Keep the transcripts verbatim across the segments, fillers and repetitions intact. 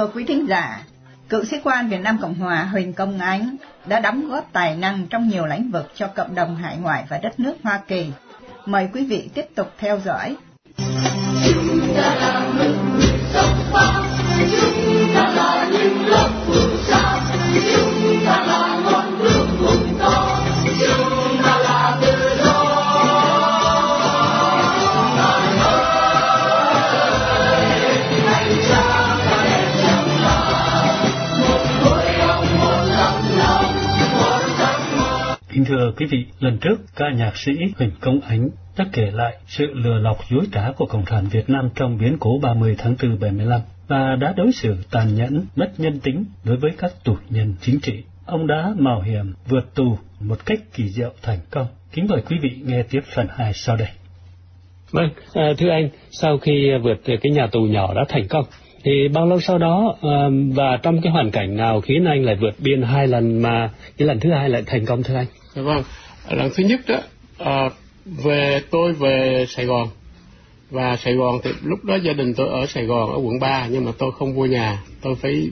Thưa quý thính giả, cựu sĩ quan Việt Nam Cộng Hòa Huỳnh Công Ánh đã đóng góp tài năng trong nhiều lĩnh vực cho cộng đồng hải ngoại và đất nước Hoa Kỳ. Mời quý vị tiếp tục theo dõi. Chúng ta là người sông Pha, chúng ta là những lớp phù sa, chúng ta là ngọn lửa vùng to, chúng ta là tự do. Ngài ơi, hãy cha ta đẹp trong lòng, một khối óc, một tấm lòng, một giấc mơ. Kính thưa quý vị, lần trước ca nhạc sĩ Huỳnh Công Ánh đã kể lại sự lừa lọc dối trá của Cộng sản Việt Nam trong biến cố ba mươi tháng tư bảy mươi lăm và đã đối xử tàn nhẫn, mất nhân tính đối với các tù nhân chính trị. Ông đã mạo hiểm vượt tù một cách kỳ diệu thành công. Kính mời quý vị nghe tiếp phần hai sau đây. Vâng, à, thưa anh, sau khi vượt cái nhà tù nhỏ đã thành công, thì bao lâu sau đó à, và trong cái hoàn cảnh nào khiến anh lại vượt biên hai lần mà cái lần thứ hai lại thành công thưa anh? Dạ vâng, lần thứ nhất đó, à, về tôi về Sài Gòn, và Sài Gòn thì lúc đó gia đình tôi ở Sài Gòn ở quận ba, nhưng mà tôi không vô nhà, tôi phải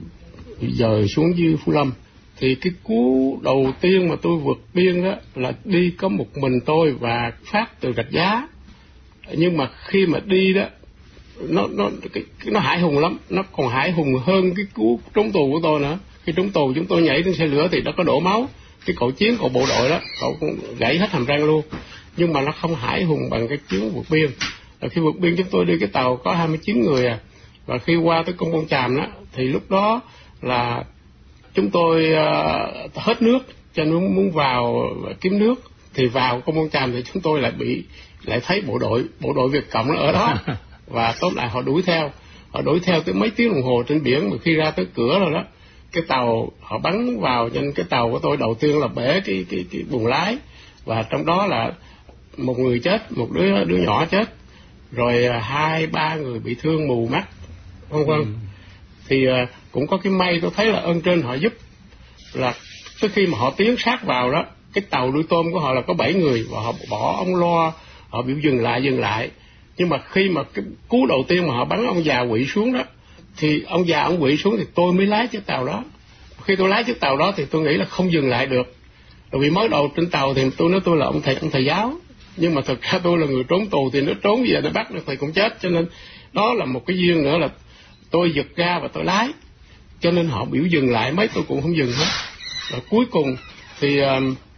dời xuống dưới Phú Lâm. Thì cái cú đầu tiên mà tôi vượt biên đó là đi có một mình tôi và phát từ Rạch Giá. Nhưng mà khi mà đi đó, nó nó cái, nó hãi hùng lắm, nó còn hãi hùng hơn cái cú trốn tù của tôi nữa. Khi trốn tù chúng tôi nhảy trên xe lửa thì nó có đổ máu, cái cậu chiến cậu bộ đội đó, cậu cũng gãy hết hàm răng luôn. Nhưng mà nó không hãi hùng bằng cái chuyến vượt biên. Và khi vượt biên chúng tôi đi cái tàu có hai mươi chín người à, và khi qua tới Công Bông Chàm đó thì lúc đó là chúng tôi uh, hết nước cho nên muốn vào kiếm nước, thì vào Công Bông Chàm thì chúng tôi lại bị lại thấy bộ đội bộ đội Việt Cộng ở đó và tóm lại họ đuổi theo họ đuổi theo tới mấy tiếng đồng hồ trên biển, mà khi ra tới cửa rồi đó, cái tàu họ bắn vào, cho nên cái tàu của tôi đầu tiên là bể cái cái cái buồng lái, và trong đó là một người chết, một đứa đứa nhỏ chết, rồi hai ba người bị thương mù mắt, vân vân. Ừ. Thì uh, cũng có cái may tôi thấy là ơn trên họ giúp, là tới khi mà họ tiến sát vào đó, cái tàu đuôi tôm của họ là có bảy người và họ bỏ ống loa, họ biểu dừng lại dừng lại. Nhưng mà khi mà cái cú đầu tiên mà họ bắn ông già quỵ xuống đó, thì ông già ông quỵ xuống thì tôi mới lái chiếc tàu đó. Khi tôi lái chiếc tàu đó thì tôi nghĩ là không dừng lại được, bởi vì mới đầu trên tàu thì tôi nói tôi là ông thầy ông thầy giáo, nhưng mà thực ra tôi là người trốn tù, thì nó trốn về nó bắt được thì cũng chết. Cho nên đó là một cái duyên nữa, là tôi giật ga và tôi lái, cho nên họ biểu dừng lại mấy tôi cũng không dừng hết. Và cuối cùng thì uh,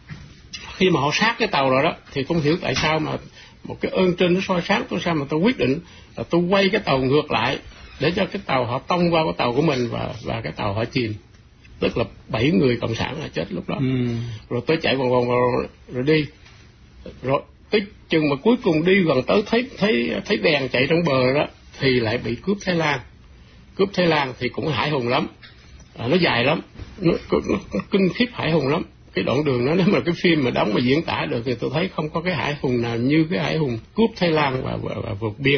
khi mà họ sát cái tàu rồi đó, thì không hiểu tại sao mà một cái ơn trên nó soi sáng tôi, sao mà tôi quyết định là tôi quay cái tàu ngược lại để cho cái tàu họ tông qua cái tàu của mình và và cái tàu họ chìm. Tức là bảy người cộng sản là chết lúc đó. Ừ. Rồi tôi chạy vòng vòng rồi, rồi đi, rồi tới chừng mà cuối cùng đi gần tới thấy thấy thấy đèn chạy trong bờ đó, thì lại bị cướp Thái Lan. Cướp Thái Lan thì cũng hãi hùng lắm, à, nó dài lắm, nó, nó, nó kinh khiếp hãi hùng lắm. Cái đoạn đường đó nếu mà cái phim mà đóng mà diễn tả được thì tôi thấy không có cái hãi hùng nào như cái hãi hùng cướp Thái Lan và, và, và vượt biên.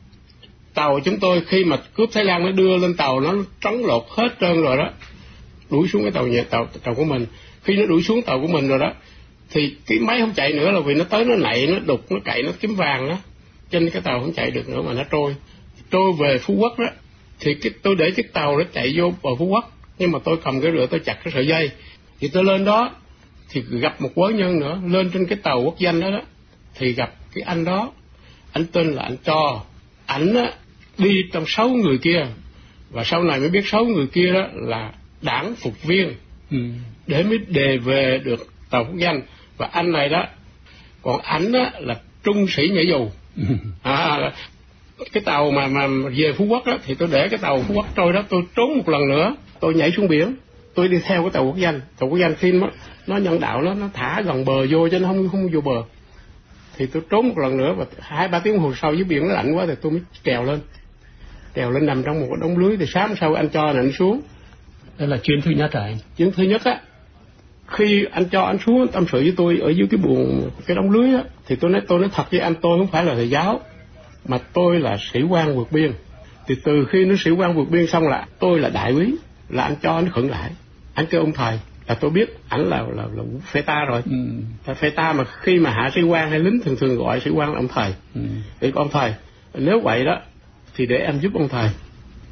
Tàu chúng tôi khi mà cướp Thái Lan nó đưa lên tàu, nó trống lột hết trơn rồi đó, đuổi xuống cái tàu nhà tàu tàu của mình. Khi nó đuổi xuống tàu của mình rồi đó, thì cái máy không chạy nữa, là vì nó tới nó nạy, nó đục, nó cậy, nó kiếm vàng đó, cho nên cái tàu không chạy được nữa mà nó trôi. Trôi về Phú Quốc đó, thì cái tôi để chiếc tàu nó chạy vô bờ Phú Quốc, nhưng mà tôi cầm cái rựa tôi chặt cái sợi dây. Thì tôi lên đó thì gặp một quái nhân nữa, lên trên cái tàu quốc danh đó đó, thì gặp cái anh đó, anh tên là anh Cho. Ảnh á đi trong sáu người kia, và sau này mới biết sáu người kia đó là đảng phục viên, ừ. để mới đề về được tàu quốc danh. Và anh này đó, còn ảnh á là trung sĩ nhảy dù. Ừ. À, cái tàu mà mà về Phú Quốc đó, thì tôi để cái tàu Phú Quốc trôi đó, tôi trốn một lần nữa, tôi nhảy xuống biển, tôi đi theo cái tàu quốc danh. Tàu quốc danh khi nó nó nhân đạo, nó nó thả gần bờ vô cho nó không không vô bờ, thì tôi trốn một lần nữa, và hai ba tiếng hồ sau dưới biển nó lạnh quá thì tôi mới trèo lên trèo lên nằm trong một cái đống lưới. Thì sáng sau anh Cho này anh xuống. Đó là chuyến thứ nhất rồi. Chuyến thứ nhất á, khi anh Cho anh xuống tâm sự với tôi ở dưới cái buồng cái đống lưới á, thì tôi nói tôi nói thật với anh, tôi không phải là thầy giáo, mà tôi là sĩ quan vượt biên. Thì từ khi nó sĩ quan vượt biên xong là tôi là đại úy, là anh Cho anh khẩn lại, anh kêu ông thầy, là tôi biết ảnh là là là phê ta rồi. Ừ. Phê ta mà khi mà hạ sĩ quan hay lính thường thường gọi sĩ quan là ông thầy. Ừ. Thì ông thầy, nếu vậy đó thì để em giúp ông thầy.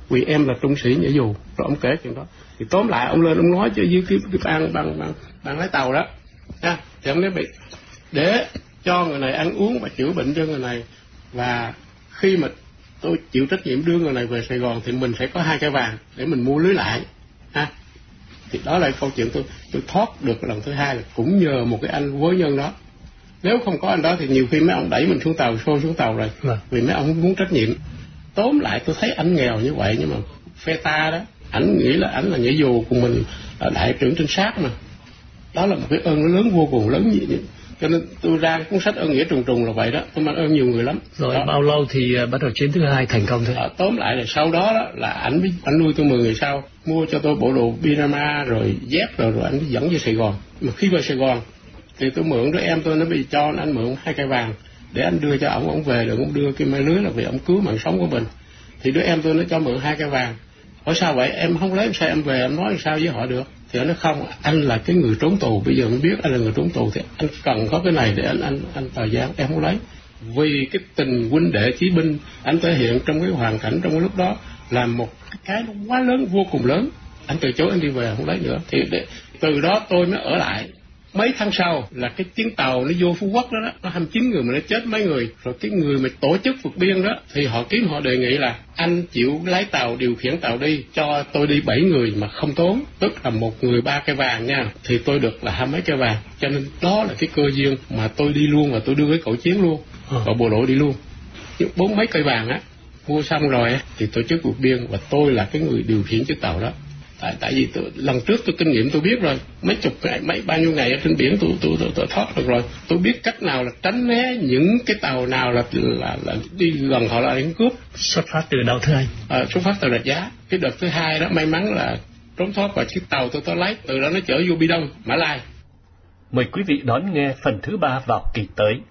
vì em là trung sĩ nhảy dù. Rồi ông kể chuyện đó. Thì tóm lại ông lên ông nói cho dưới cái cái ban ban ban ban lái tàu đó, ha, thì ông nói bị để cho người này ăn uống và chữa bệnh cho người này, và khi mà tôi chịu trách nhiệm đưa người này về Sài Gòn thì mình sẽ có hai cái vàng để mình mua lưới lại, ha. Thì đó là câu chuyện tôi tôi thoát được lần thứ hai là cũng nhờ một cái anh vối nhân đó. Nếu không có anh đó thì nhiều khi mấy ông đẩy mình xuống tàu, xô xuống tàu rồi, à. Vì mấy ông không muốn trách nhiệm. Tóm lại tôi thấy ảnh nghèo như vậy, nhưng mà phe ta đó, ảnh nghĩ là ảnh là nhảy dù cùng mình là đại trưởng trinh sát mà. Đó là một cái ơn lớn vô cùng lớn như vậy. Cho nên tôi ra cuốn sách ơn nghĩa trùng trùng là vậy đó, tôi mang ơn nhiều người lắm. Rồi đó. Bao lâu thì uh, bắt đầu chuyến thứ hai thành công thôi? À, tóm lại là sau đó, đó là ảnh ảnh nuôi tôi mười ngày sau, mua cho tôi bộ đồ pyjama rồi dép rồi rồi ảnh dẫn về Sài Gòn. Mà khi về Sài Gòn thì tôi mượn đứa em tôi, nó bị cho anh mượn hai cây vàng để anh đưa cho ổng, ổng về rồi ổng đưa cái mai lưới là vì ổng cứu mạng sống của mình. Thì đứa em tôi nó cho mượn hai cây vàng. Hỏi sao vậy, em không lấy sao em về, em nói sao với họ được? Thì anh nói không, anh là cái người trốn tù, bây giờ mới biết anh là người trốn tù thì anh cần có cái này để anh anh anh thời gian em không lấy. Vì cái tình huynh đệ chí binh anh thể hiện trong cái hoàn cảnh trong cái lúc đó là một cái nó quá lớn, vô cùng lớn. Anh từ chối, anh đi về không lấy nữa. Thì để, từ đó tôi mới ở lại. Mấy tháng sau là cái chuyến tàu nó vô Phú Quốc đó, đó nó hai mươi chín người mà nó chết mấy người. Rồi cái người mà tổ chức vượt biên đó thì họ kiếm, họ đề nghị là anh chịu lái tàu, điều khiển tàu đi, cho tôi đi bảy người mà không tốn, tức là một người ba cây vàng nha, thì tôi được là hai mấy cây vàng. Cho nên đó là cái cơ duyên mà tôi đi luôn, và tôi đưa cái cẩu chiến luôn và bộ đội đi luôn. Bốn mấy cây vàng á mua xong rồi á thì tổ chức vượt biên, và tôi là cái người điều khiển chiếc tàu đó. Tại, tại vì tôi, lần trước tôi kinh nghiệm tôi biết rồi, mấy chục ngày, mấy bao nhiêu ngày ở trên biển tôi tôi tôi, tôi thoát được rồi. Tôi biết cách nào là tránh né những cái tàu nào là là, là đi gần họ là đánh cướp. Xuất phát từ đâu thưa anh? À, xuất phát từ Rạch Giá. Cái đợt thứ hai đó may mắn là trốn thoát, và chiếc tàu tôi tôi lấy từ đó nó chở vô Bi Đông, Mã Lai. Mời quý vị đón nghe phần thứ ba vào kỳ tới.